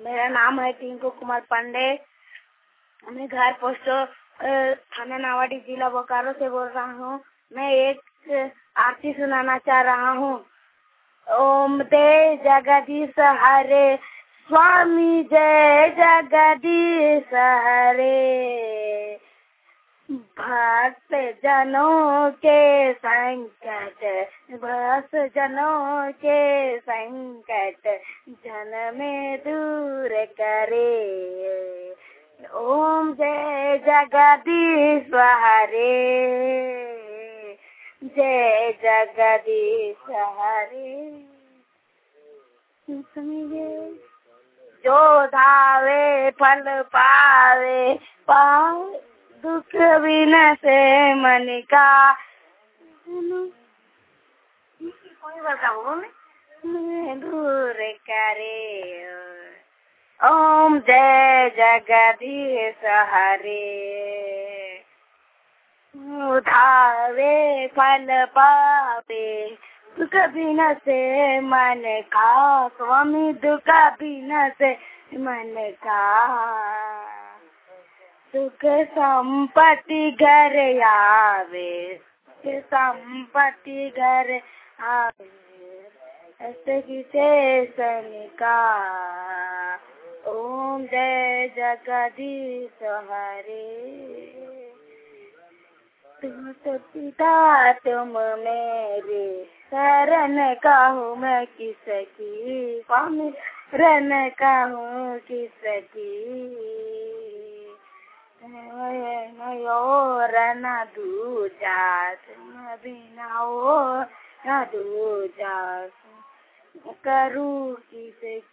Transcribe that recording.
मेरा नाम है टिंकू कुमार पांडे। मैं घर पोस्ट थाना नावाडी जिला बोकारो से बोल रहा हूँ। मैं एक आरती सुनाना चाह रहा हूँ। ओम जय जगदीश हरे स्वामी जय जगदीश हरे। भक्त जनों के संकट भक्त जनों के संकट जन में दूर करे। ओम जय जगदीश हरे जय जगदीश हरे। जो धावे फल पावे पावे दुख बिन से मन का दूर करे। ओम जय जगदीश हरे। उधावे फल पावे दुख बिन से मन का स्वामी दुख बिन से मन का। सुख संपत्ति घर आवे संपत्ति घर आवे ऐसे किसे का। ओम जय जगदीश हरे। तुम तो पिता तुम मेरे शरण कहूँ मैं किसकी स्वामी शरण कहूँ किसकी। और न दूजा तुम बिना ओ न दूजा करूँ किसकी।